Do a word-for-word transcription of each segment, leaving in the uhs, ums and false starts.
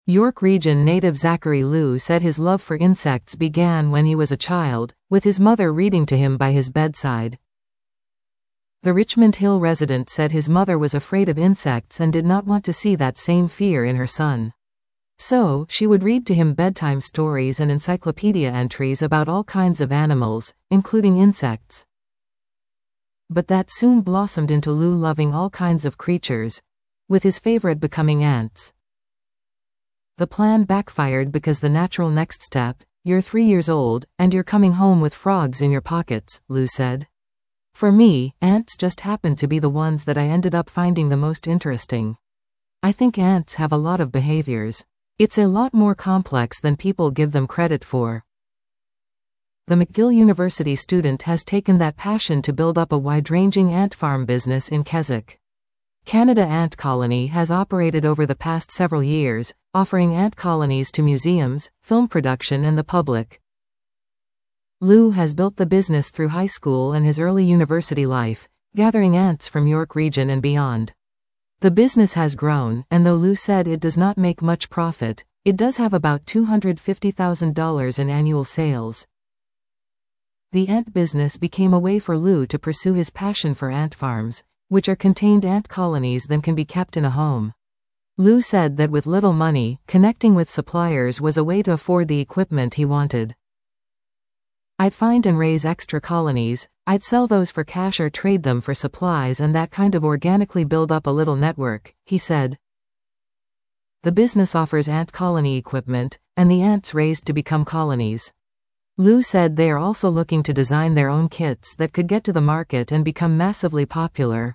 York Region native Zachary Liu said his love for insects began when he was a child, with his mother reading to him by his bedside. The Richmond Hill resident said his mother was afraid of insects and did not want to see that same fear in her son. So, she would read to him bedtime stories and encyclopedia entries about all kinds of animals, including insects. But that soon blossomed into Liu loving all kinds of creatures, with his favorite becoming ants. The plan backfired because the natural next step, you're three years old, and you're coming home with frogs in your pockets, Liu said. For me, ants just happened to be the ones that I ended up finding the most interesting. I think ants have a lot of behaviors. It's a lot more complex than people give them credit for. The McGill University student has taken that passion to build up a wide-ranging ant farm business in Keswick. Canada Ant Colony has operated over the past several years, offering ant colonies to museums, film production and the public. Liu has built the business through high school and his early university life, gathering ants from York Region and beyond. The business has grown, and though Liu said it does not make much profit, it does have about two hundred fifty thousand dollars in annual sales. The ant business became a way for Liu to pursue his passion for ant farms, which are contained ant colonies that can be kept in a home. Liu said that with little money, connecting with suppliers was a way to afford the equipment he wanted. I'd find and raise extra colonies, I'd sell those for cash or trade them for supplies and that kind of organically build up a little network, he said. The business offers ant colony equipment, and the ants raised to become colonies. Liu said they are also looking to design their own kits that could get to the market and become massively popular.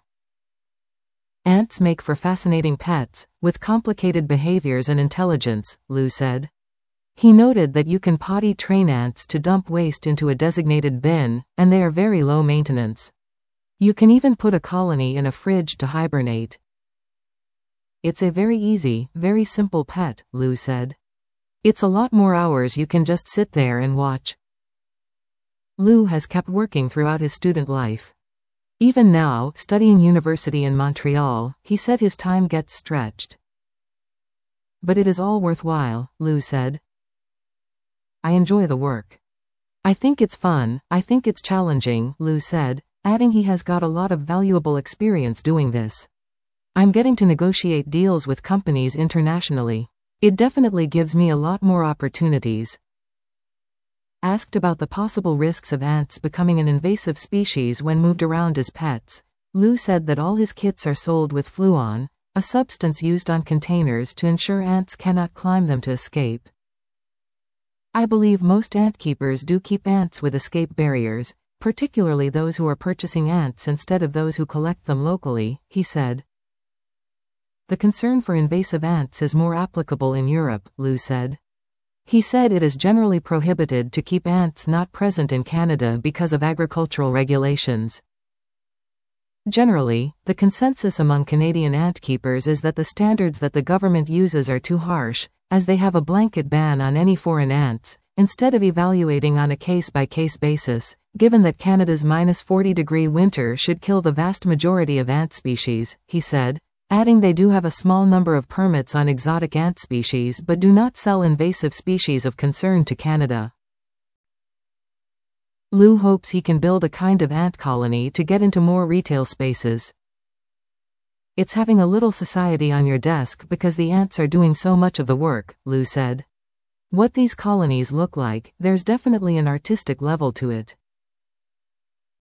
Ants make for fascinating pets, with complicated behaviors and intelligence, Liu said. He noted that you can potty train ants to dump waste into a designated bin, and they are very low maintenance. You can even put a colony in a fridge to hibernate. It's a very easy, very simple pet, Liu said. It's a lot more hours you can just sit there and watch. Liu has kept working throughout his student life. Even now, studying university in Montreal, he said his time gets stretched. But it is all worthwhile, Liu said. I enjoy the work. I think it's fun, I think it's challenging, Liu said, adding he has got a lot of valuable experience doing this. I'm getting to negotiate deals with companies internationally. It definitely gives me a lot more opportunities. Asked about the possible risks of ants becoming an invasive species when moved around as pets, Liu said that all his kits are sold with Fluon, a substance used on containers to ensure ants cannot climb them to escape. I believe most ant keepers do keep ants with escape barriers, particularly those who are purchasing ants instead of those who collect them locally, he said. The concern for invasive ants is more applicable in Europe, Liu said. He said it is generally prohibited to keep ants not present in Canada because of agricultural regulations. Generally, the consensus among Canadian ant keepers is that the standards that the government uses are too harsh, as they have a blanket ban on any foreign ants, instead of evaluating on a case-by-case basis, given that Canada's minus forty degree winter should kill the vast majority of ant species, he said, adding they do have a small number of permits on exotic ant species but do not sell invasive species of concern to Canada. Liu hopes he can build a kind of ant colony to get into more retail spaces. It's having a little society on your desk because the ants are doing so much of the work, Liu said. What these colonies look like, there's definitely an artistic level to it.